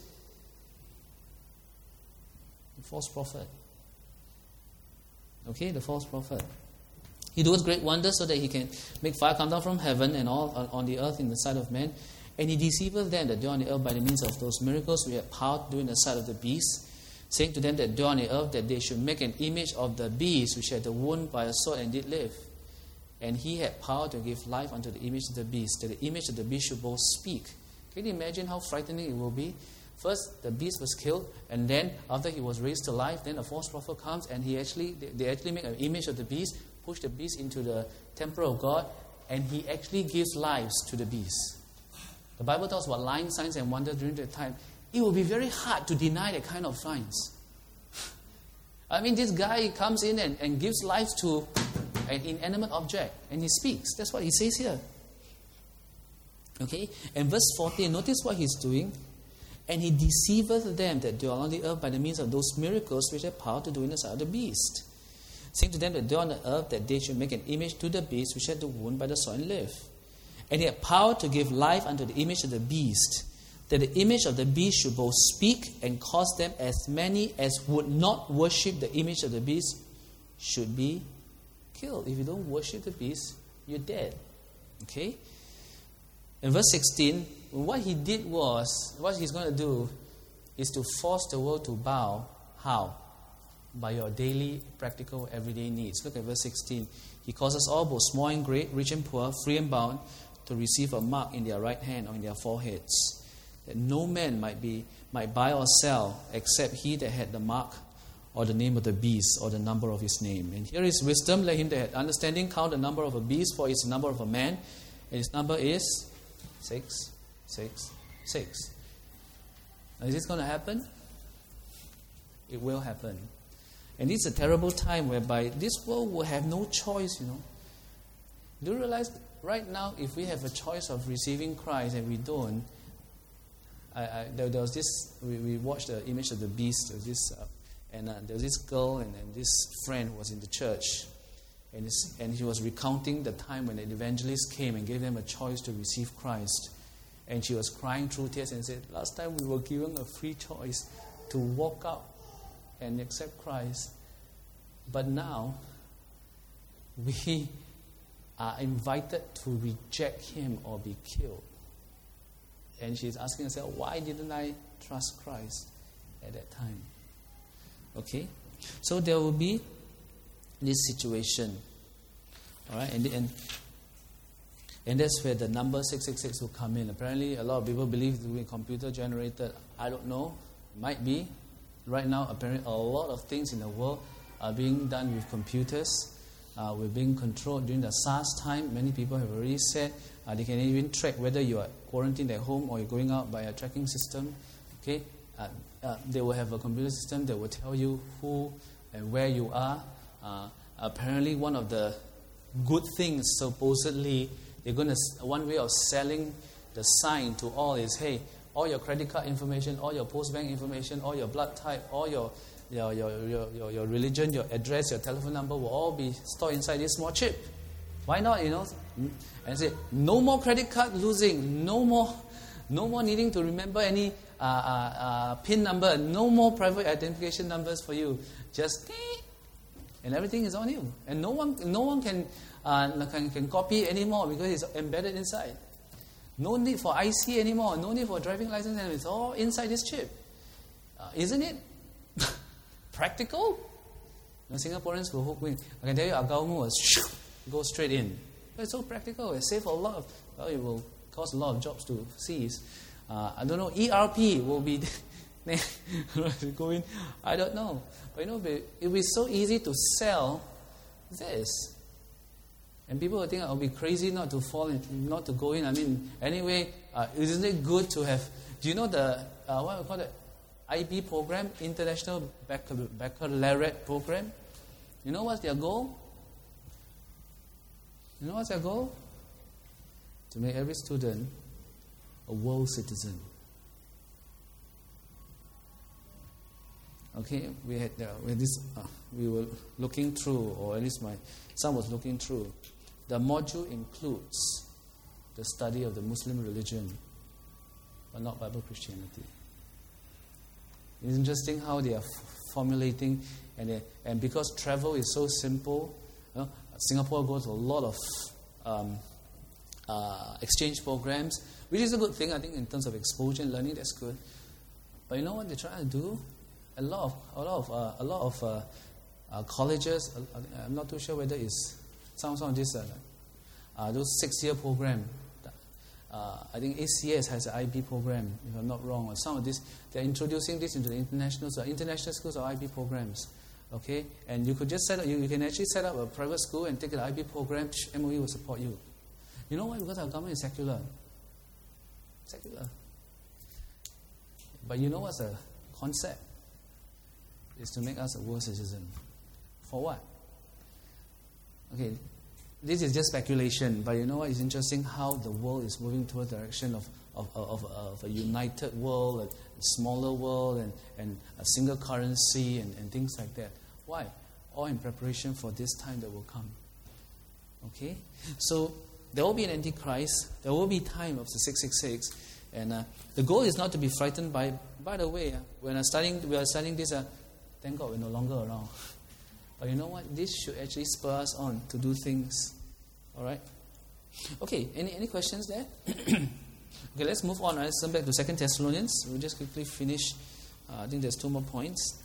The false prophet. Okay, the false prophet. He doeth great wonders so that he can make fire come down from heaven and all on the earth in the sight of men. And he deceiveth them that dwell on the earth by the means of those miracles which he had power to do in the sight of the beast, saying to them that dwell on the earth that they should make an image of the beast which had the wound by a sword and did live. And he had power to give life unto the image of the beast, that the image of the beast should both speak. Can you imagine how frightening it will be? First, the beast was killed, and then after he was raised to life, then a false prophet comes, and they actually make an image of the beast, push the beast into the temple of God, and he actually gives lives to the beast. The Bible talks about lying signs and wonders during that time. It will be very hard to deny that kind of signs. I mean, this guy comes in and gives life to an inanimate object, and he speaks. That's what he says here. Okay? And verse 14, notice what he's doing. And he deceiveth them that dwell on the earth by the means of those miracles which have power to do in the sight of the beast, saying to them that dwell on the earth that they should make an image to the beast which had the wound by the sword and live. And he had power to give life unto the image of the beast, that the image of the beast should both speak, and cause them as many as would not worship the image of the beast should be killed. If you don't worship the beast, you're dead. Okay? In verse 16, what he did was, what he's going to do is to force the world to bow. How? By your daily, practical, everyday needs. Look at verse 16. He causes all, both small and great, rich and poor, free and bound, to receive a mark in their right hand or in their foreheads, that no man might buy or sell except he that had the mark or the name of the beast or the number of his name. And here is wisdom. Let him that had understanding count the number of a beast, for it is the number of a man, and his number is 666. Now, is this going to happen? It will happen. And it's a terrible time whereby this world will have no choice, you know. Do you realize right now, if we have a choice of receiving Christ and we don't, there was this, we watched the image of the beast, there was this girl and this friend who was in the church, and she was recounting the time when an evangelist came and gave them a choice to receive Christ. And she was crying through tears and said, last time we were given a free choice to walk out and accept Christ. But now, we are invited to reject him or be killed. And she's asking herself, why didn't I trust Christ at that time? Okay? So there will be this situation. Alright? And that's where the number 666 will come in. Apparently, a lot of people believe it will be computer generated. I don't know. It might be. Right now, apparently, a lot of things in the world are being done with computers. we're being controlled. During the SARS time, many people have already said they can even track whether you are quarantined at home or you're going out by a tracking system. Okay, they will have a computer system that will tell you who and where you are. Apparently, one of the good things, supposedly, they're going to, one way of selling the sign to all is, hey, all your credit card information, all your post-bank information, all your blood type, all your religion, your address, your telephone number will all be stored inside this small chip. Why not, And say, no more credit card losing, no more needing to remember any PIN number, no more private identification numbers for you. Just and everything is on you, and no one can copy anymore because it's embedded inside. No need for IC anymore. No need for driving license, and it's all inside this chip. Isn't it practical? Singaporeans will hook in. I can tell you, our government will go straight in. But it's so practical. It saves a lot of. Well, it will cause a lot of jobs to cease. I don't know. ERP will be going. I don't know. But it will be so easy to sell this. And people will think I'll be crazy not to fall in, not to go in. I mean, anyway, isn't it good to have? Do you know the what we call it? IB program, International Baccalaureate program. You know what's their goal? You know what's their goal? To make every student a world citizen. Okay, we had this. We were looking through, or at least my son was looking through. The module includes the study of the Muslim religion, but not Bible Christianity. It's interesting how they are formulating, and because travel is so simple, Singapore goes to a lot of exchange programs, which is a good thing, I think, in terms of exposure and learning. That's good. But you know what they're trying to do? A lot of colleges. I'm not too sure whether it's some of this those 6-year program. I think ACS has an IB program, if I'm not wrong. Or some of this, they're introducing this into the international schools or IB programs. Okay, and you could just set up. You can actually set up a private school and take an IB program. MOE will support you. You know why? Because our government is secular. Secular. But you know what's the concept? Is to make us a world citizen. For what? Okay, this is just speculation, but you know what? It's interesting how the world is moving towards the direction of a united world, a smaller world, and a single currency and things like that. Why? All in preparation for this time that will come. Okay? So, there will be an Antichrist. There will be time of the 666. And the goal is not to be frightened by the way, when we are studying this, thank God we're no longer around. But you know what? This should actually spur us on to do things. Alright? Okay, any questions there? Okay, let's move on. Let's turn back to 2 Thessalonians. We'll just quickly finish. I think there's 2 more points.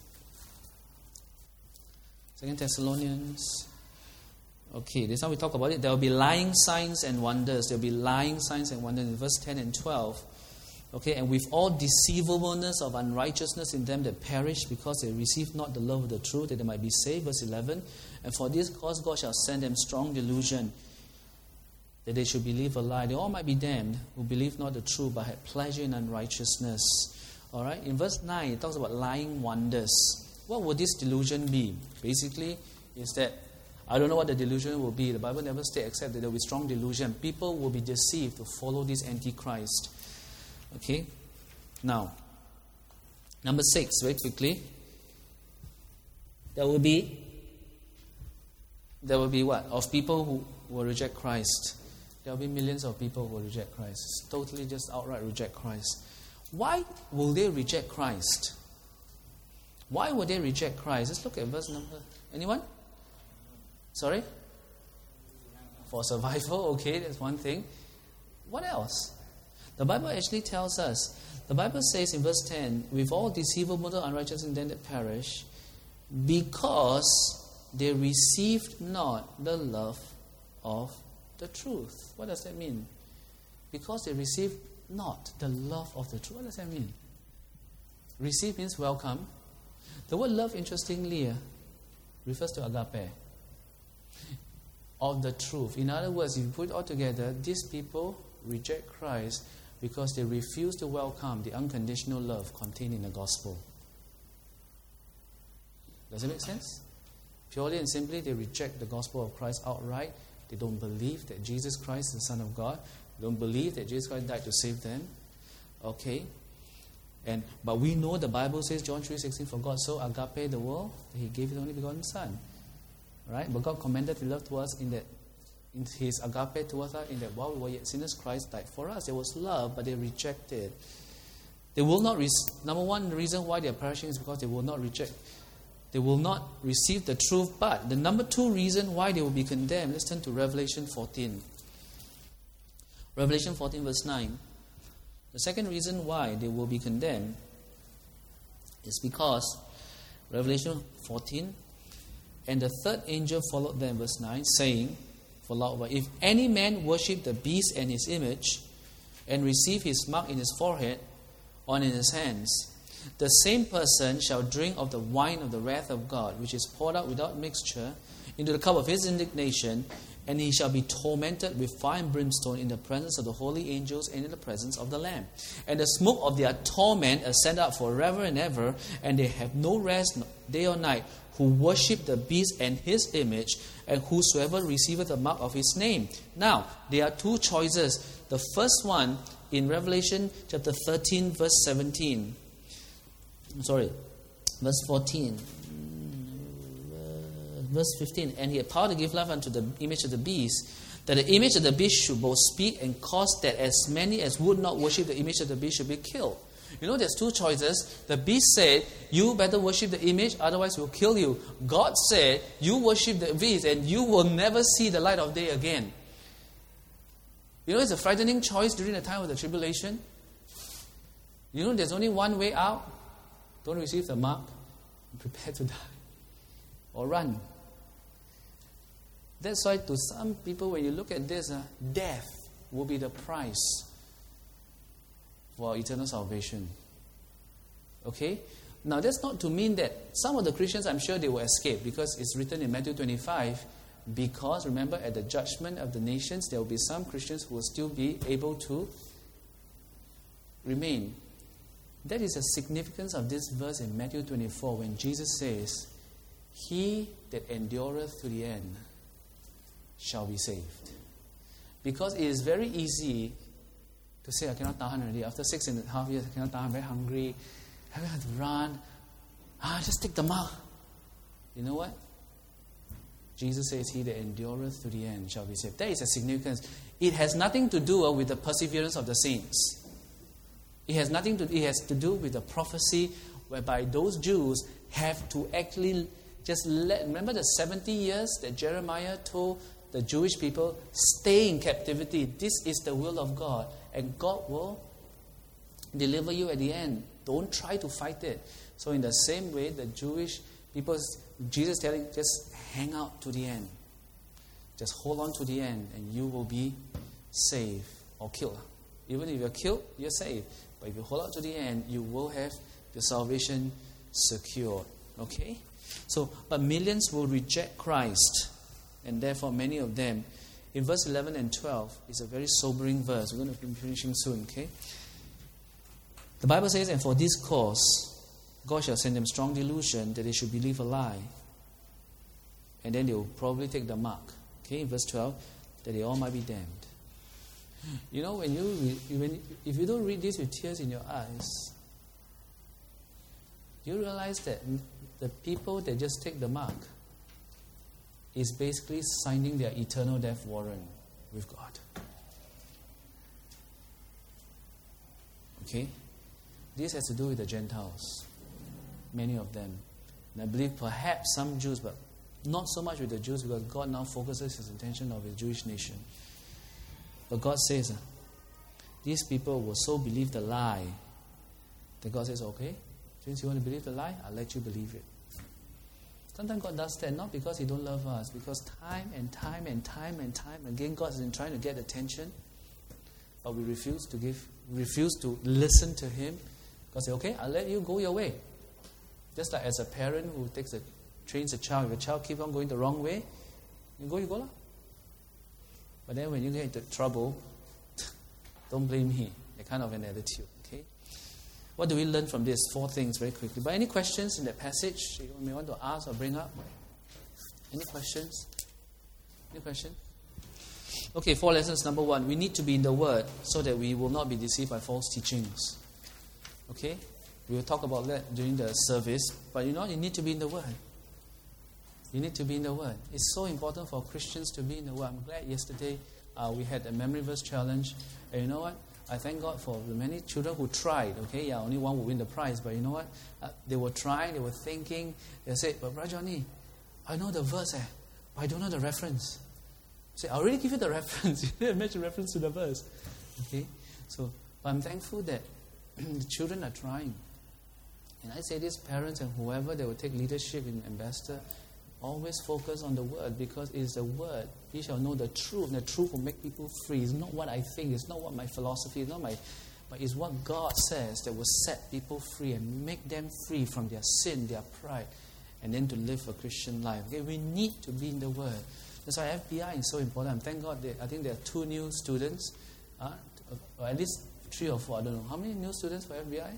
2 Thessalonians. Okay, this time we talk about it. There will be lying signs and wonders. There will be lying signs and wonders in verse 10 and 12. Okay, and with all deceivableness of unrighteousness in them that perish, because they receive not the love of the truth, that they might be saved. Verse 11. And for this cause God shall send them strong delusion, that they should believe a lie. They all might be damned who believe not the truth, but had pleasure in unrighteousness. Alright, in verse 9 it talks about lying wonders. What would this delusion be? Basically, is that I don't know what the delusion will be. The Bible never states except that there will be strong delusion. People will be deceived to follow this Antichrist. Okay? Now, number 6, very quickly. There will be what? Of people who will reject Christ. There will be millions of people who will reject Christ. Totally just outright reject Christ. Why will they reject Christ? Why would they reject Christ? Let's look at verse number. Anyone? Sorry? For survival, okay, that's one thing. What else? The Bible actually tells us. The Bible says in verse 10, with all deceivable, unrighteous, and them that perish, because they received not the love of the truth. What does that mean? Because they received not the love of the truth. What does that mean? Receive means welcome. The word love, interestingly, refers to agape. of the truth. In other words, if you put it all together, these people reject Christ because they refuse to welcome the unconditional love contained in the gospel. Does it make sense? Purely and simply, they reject the gospel of Christ outright. They don't believe that Jesus Christ is the Son of God. They don't believe that Jesus Christ died to save them. Okay? But we know the Bible says, John 3:16, for God so agape the world that He gave His only begotten Son. Right? But God commended His love to us in His agape towards us, in that while we were yet sinners, Christ died for us. There was love, but they rejected. They will not. Number one, the reason why they are perishing is because they will not reject. They will not receive the truth. But the number two reason why they will be condemned. Let's turn to Revelation 14. Revelation 14 verse 9. The second reason why they will be condemned is because Revelation 14, and the third angel followed them, verse 9, saying, for loud voice, if any man worship the beast and his image, and receive his mark in his forehead or in his hands, the same person shall drink of the wine of the wrath of God, which is poured out without mixture into the cup of his indignation, and he shall be tormented with fire and brimstone in the presence of the holy angels and in the presence of the Lamb. And the smoke of their torment ascend up forever and ever, and they have no rest day or night, who worship the beast and his image, and whosoever receiveth the mark of his name. Now, there are two choices. The first one in Revelation chapter 13, verse 17. Verse 14. Verse 15, and he had power to give life unto the image of the beast, that the image of the beast should both speak and cause that as many as would not worship the image of the beast should be killed. You know, there's two choices. The beast said, you better worship the image, otherwise we'll kill you. God said, you worship the beast and you will never see the light of day again. You know, it's a frightening choice during the time of the tribulation. You know, there's only one way out. Don't receive the mark and prepare to die or run. That's why to some people, when you look at this, death will be the price for eternal salvation. Okay? Now, that's not to mean that some of the Christians, I'm sure they will escape, because it's written in Matthew 25, because, remember, at the judgment of the nations, there will be some Christians who will still be able to remain. That is the significance of this verse in Matthew 24, when Jesus says, he that endureth to the end shall be saved. Because it is very easy to say, I cannot tahan already. After 6.5 years, I cannot tahan, I'm very hungry, I have to run. Just take the mark. You know what? Jesus says, he that endureth to the end shall be saved. That is a significance. It has nothing to do with the perseverance of the saints. It has to do with the prophecy whereby those Jews have to actually remember the 70 years that Jeremiah told the Jewish people, stay in captivity. This is the will of God. And God will deliver you at the end. Don't try to fight it. So in the same way, the Jewish people, Jesus telling, just hang out to the end. Just hold on to the end and you will be saved or killed. Even if you're killed, you're saved. But if you hold out to the end, you will have your salvation secured. Okay? So, but millions will reject Christ. And therefore many of them, in verse 11 and 12, is a very sobering verse. We're going to be finishing soon, okay? The Bible says, and for this cause, God shall send them strong delusion that they should believe a lie. And then they will probably take the mark. Okay, in verse 12, that they all might be damned. You know, if you don't read this with tears in your eyes, you realize that the people that just take the mark is basically signing their eternal death warrant with God. Okay? This has to do with the Gentiles. Many of them. And I believe perhaps some Jews, but not so much with the Jews, because God now focuses his attention on the Jewish nation. But God says, these people will so believe the lie that God says, okay, since you want to believe the lie, I'll let you believe it. Sometimes God does that, not because he don't love us, because time and time again, God has been trying to get attention, but we refuse to listen to him. God says, okay, I'll let you go your way. Just like as a parent who trains a child, if a child keeps on going the wrong way, You go lah. But then when you get into trouble, don't blame me. That kind of an attitude. Okay. What do we learn from this? 4 things very quickly. But any questions in that passage you may want to ask or bring up? Any questions? Any question? Okay, 4 lessons. Number 1, we need to be in the Word so that we will not be deceived by false teachings. Okay? We will talk about that during the service. But you need to be in the Word. You need to be in the Word. It's so important for Christians to be in the Word. I'm glad yesterday we had a memory verse challenge. And you know what? I thank God for the many children who tried. Okay, yeah, only one will win the prize. But you know what? They were trying, they were thinking. They said, but Brother Johnny, I know the verse, but I don't know the reference. Say, I already give you the reference. You didn't mention reference to the verse. Okay, so but I'm thankful that the children are trying. And I say this, parents and whoever that will take leadership in Ambassador, always focus on the Word, because it is the Word. We shall know the truth, and the truth will make people free. It's not what I think, it's not what my philosophy, it's not but it's what God says that will set people free and make them free from their sin, their pride, and then to live a Christian life. Okay, we need to be in the Word. That's why FBI is so important. Thank God I think there are 2 new students, or at least 3 or 4, I don't know. How many new students for FBI?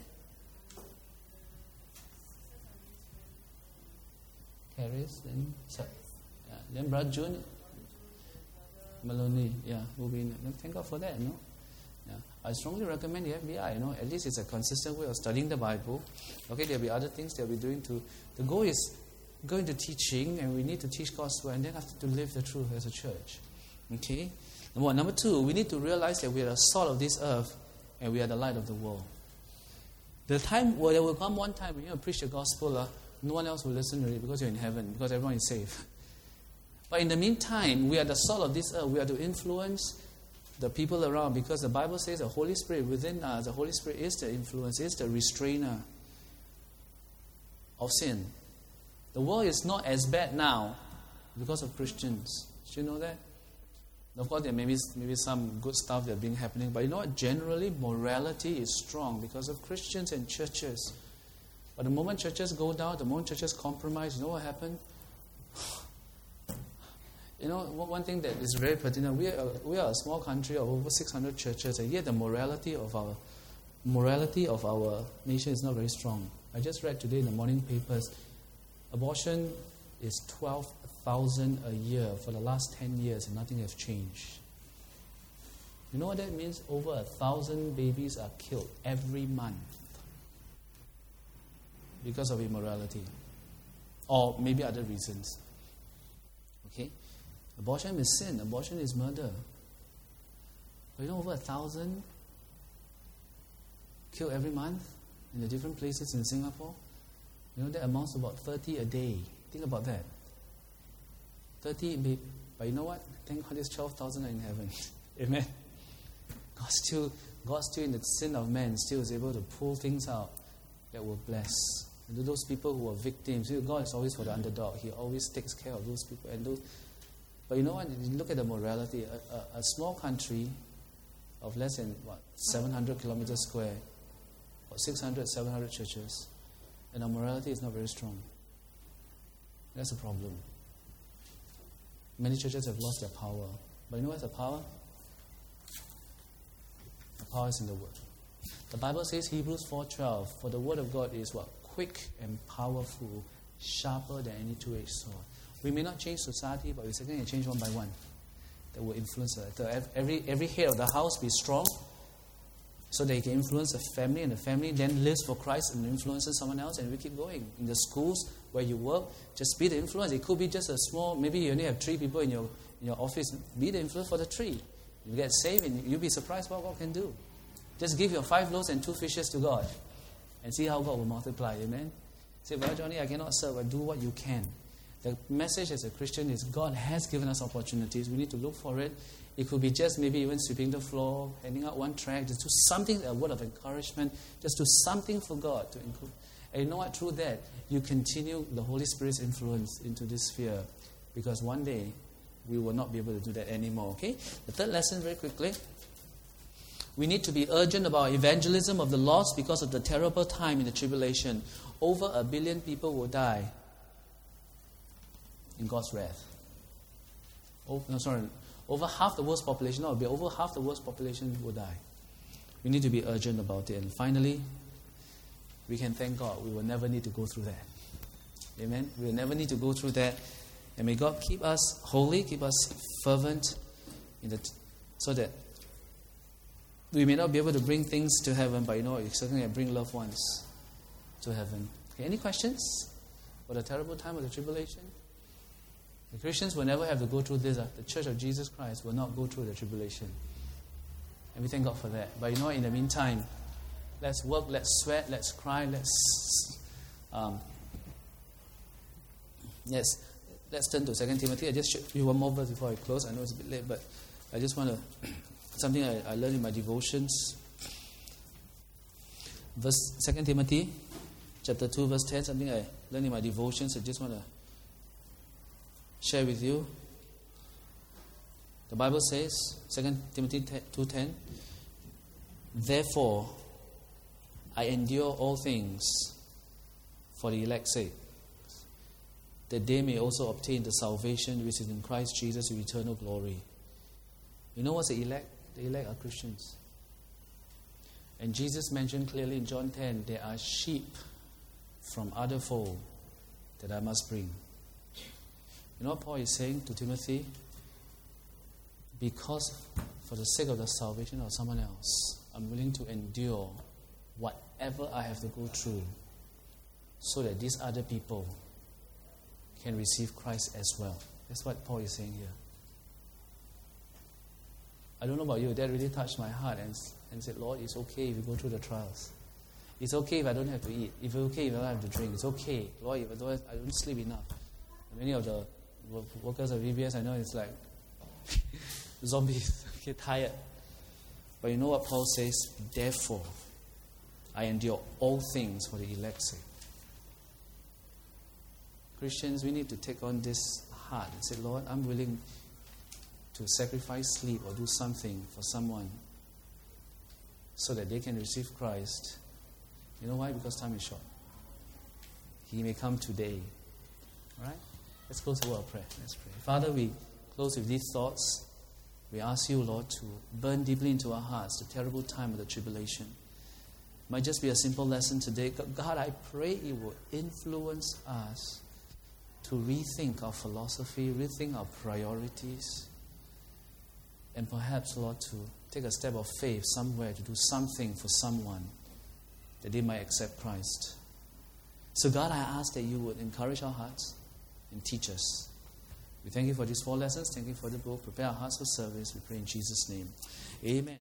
Harris, then Brother June, Maloney, will be in. Thank God for that, Yeah. I strongly recommend the FBI, at least it's a consistent way of studying the Bible. Okay, there'll be other things they'll be doing the goal is going to teaching, and we need to teach God's word, and then have to live the truth as a church. Okay? Number 2, we need to realize that we are the salt of this earth, and we are the light of the world. There will come one time when you preach the gospel, no one else will listen to it because you're in heaven, because everyone is safe. But in the meantime, we are the salt of this earth. We are to influence the people around, because the Bible says the Holy Spirit within us, the Holy Spirit is the influence, is the restrainer of sin. The world is not as bad now because of Christians. Did you know that? Of course, there may be some good stuff that being happening, but you know what? Generally, morality is strong because of Christians and churches. But the moment churches go down, the moment churches compromise, you know what happened? One thing that is very pertinent, we are a small country of over 600 churches, and yet the morality of our nation is not very strong. I just read today in the morning papers, abortion is 12,000 a year for the last 10 years, and nothing has changed. You know what that means? Over 1,000 babies are killed every month because of immorality, or maybe other reasons. Okay? Abortion is sin. Abortion is murder. But over 1,000 killed every month in the different places in Singapore. That amounts to about 30 a day. Think about that. 30, but you know what? Thank God, there's 12,000 in heaven. Amen. God still in the sin of man still is able to pull things out that will bless. And to those people who are victims, God is always for the underdog. He always takes care of those people. But you know what? You look at the morality. A small country of less than 700 kilometers square, 600, 700 churches, and our morality is not very strong. That's a problem. Many churches have lost their power. But you know what's the power? The power is in the Word. The Bible says, Hebrews 4:12, for the Word of God is what? Quick and powerful, sharper than any two-edged sword. We may not change society, but we certainly can change one by one. That will influence every head of the house be strong, so that he can influence the family, and the family then lives for Christ and influences someone else, and we keep going. In the schools where you work, just be the influence. It could be just a small, maybe you only have 3 people in your office. Be the influence for the 3. You get saved, and you'll be surprised what God can do. Just give your 5 loaves and 2 fishes to God, and see how God will multiply. Amen? Say, well, Johnny, I cannot serve, but do what you can. The message as a Christian is God has given us opportunities. We need to look for it. It could be just maybe even sweeping the floor, handing out one tract, just do something, a word of encouragement, just do something for God to include. And you know what? Through that, you continue the Holy Spirit's influence into this sphere, because one day we will not be able to do that anymore. Okay? The third lesson, very quickly. We need to be urgent about evangelism of the lost because of the terrible time in the tribulation. Over 1 billion people will die in God's wrath. over half the world's population, over half the world's population will die. We need to be urgent about it. And finally, we can thank God we will never need to go through that. Amen? We will never need to go through that. And may God keep us holy, keep us fervent, so that we may not be able to bring things to heaven, but we certainly can bring loved ones to heaven. Okay, any questions for the terrible time of the tribulation? The Christians will never have to go through this. The Church of Jesus Christ will not go through the tribulation. And we thank God for that. But in the meantime, let's work, let's sweat, let's cry, let's turn to 2 Timothy. I just show you one more verse before I close. I know it's a bit late, but I just want to, something I learned in my devotions. 2 Timothy chapter 2, verse 10, something I learned in my devotions. I just want to share with you. The Bible says, 2 Timothy 2:10, therefore, I endure all things for the elect's sake, that they may also obtain the salvation which is in Christ Jesus with eternal glory. You know what's the elect? The elect are Christians. And Jesus mentioned clearly in John 10, there are sheep from other fold that I must bring. You know what Paul is saying to Timothy? Because for the sake of the salvation of someone else, I'm willing to endure whatever I have to go through so that these other people can receive Christ as well. That's what Paul is saying here. I don't know about you, that really touched my heart and said, Lord, it's okay if you go through the trials. It's okay if I don't have to eat. It's okay if I don't have to drink. It's okay. Lord, if I don't sleep enough. Many of the workers of VBS, I know it's like zombies, get tired. But you know what Paul says? Therefore, I endure all things for the elect's sake. Christians, we need to take on this heart and say, Lord, I'm willing to sacrifice sleep or do something for someone so that they can receive Christ. You know why? Because time is short. He may come today. All right? Let's close the word of prayer. Let's pray. Father, we close with these thoughts. We ask you, Lord, to burn deeply into our hearts the terrible time of the tribulation. It might just be a simple lesson today. God, I pray it will influence us to rethink our philosophy, rethink our priorities, and perhaps, Lord, to take a step of faith somewhere to do something for someone that they might accept Christ. So God, I ask that you would encourage our hearts and teach us. We thank you for these 4 lessons. Thank you for the book. Prepare our hearts for service. We pray in Jesus' name. Amen.